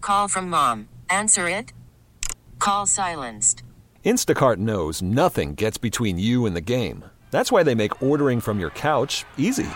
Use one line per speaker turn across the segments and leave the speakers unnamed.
call from mom. Answer it. Call silenced.
Instacart knows nothing gets between you and the game. That's why they make ordering from your couch easy.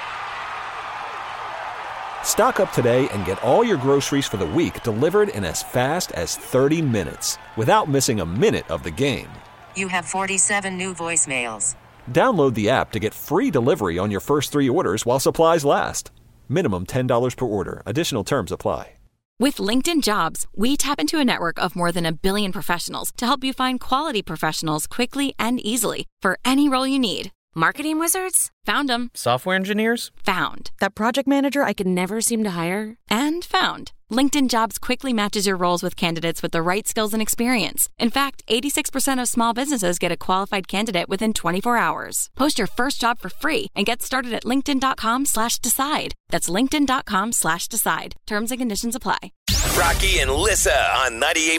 Stock up today and get all your groceries for the week delivered in as fast as 30 minutes without missing a minute of the game.
You have 47 new voicemails.
Download the app to get free delivery on your first 3 orders while supplies last. Minimum $10 per order. Additional terms apply.
With LinkedIn Jobs, we tap into a network of more than 1 billion professionals to help you find quality professionals quickly and easily for any role you need. Marketing wizards? Found them.
Software engineers?
Found.
That project manager I could never seem to hire?
And found. LinkedIn Jobs quickly matches your roles with candidates with the right skills and experience. In fact, 86% of small businesses get a qualified candidate within 24 hours. Post your first job for free and get started at linkedin.com/decide. That's linkedin.com/decide. Terms and conditions apply.
Rocky and Lissa on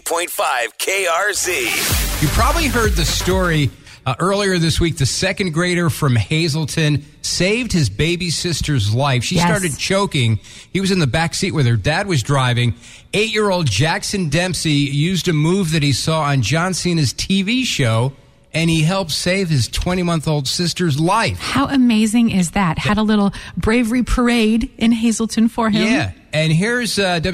98.5 KRZ.
You probably heard the story earlier this week. The second grader from Hazleton saved his baby sister's life. She started choking. He was in the back seat with her dad was driving. 8-year-old Jackson Dempsey used a move that he saw on John Cena's TV show, and he helped save his 20-month-old sister's life.
How amazing is that? Had a little bravery parade in Hazleton for him.
Yeah, and here's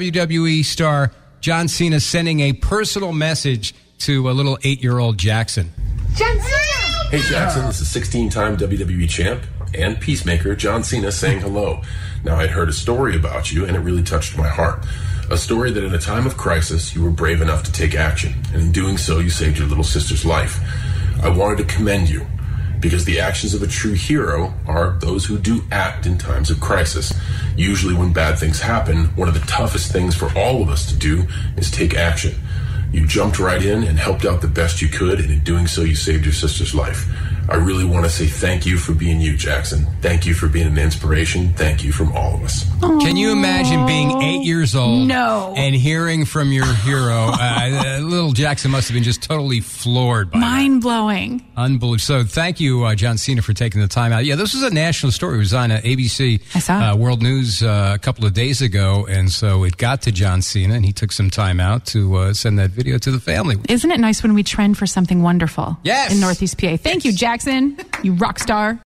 WWE star John Cena sending a personal message to a little 8-year-old Jackson.
John Cena! Hey Jackson, this is 16-time WWE champ and Peacemaker John Cena saying hello. Now, I'd heard a story about you, and it really touched my heart. A story that in a time of crisis, you were brave enough to take action, and in doing so, you saved your little sister's life. I wanted to commend you, because the actions of a true hero are those who do act in times of crisis. Usually when bad things happen, one of the toughest things for all of us to do is take action. You jumped right in and helped out the best you could, and in doing so, you saved your sister's life. I really want to say thank you for being you, Jackson. Thank you for being an inspiration. Thank you from all of us.
Can you imagine being 8 years old and hearing from your hero? Little Jackson must have been just totally floored by
Mind-blowing.
Unbelievable. So thank you, John Cena, for taking the time out. Yeah, this was a national story. It was on ABC World News a couple of days ago, and so it got to John Cena, and he took some time out to send that video to the family.
Isn't it nice when we trend for something wonderful?
Yes.
In Northeast PA. Thank you, Jackson. You rock star.